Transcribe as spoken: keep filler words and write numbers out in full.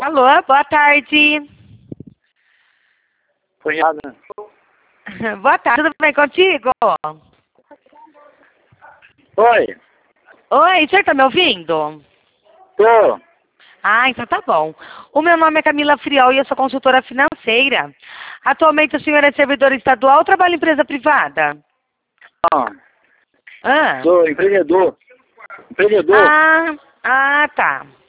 Alô, boa tarde. Cunhada. Boa tarde, tudo bem contigo? Oi, Oi, o senhor tá me ouvindo? tô. Ah, então tá bom. O meu nome é Camila Friol e eu sou consultora financeira. Atualmente o senhor é servidor estadual ou trabalha em empresa privada? Ah, Ah, sou empreendedor. Empreendedor. ah, ah tá.